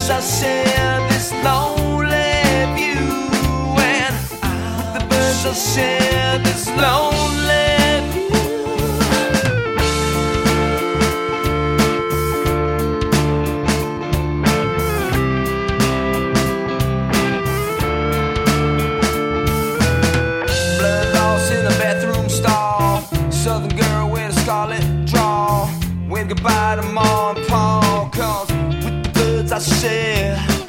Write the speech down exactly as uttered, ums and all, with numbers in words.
shall share this lonely view, and the birds shall share this lonely view. Blood loss in a bathroom stall, southern girl with a scarlet drawl, wave goodbye to Mom and Paul.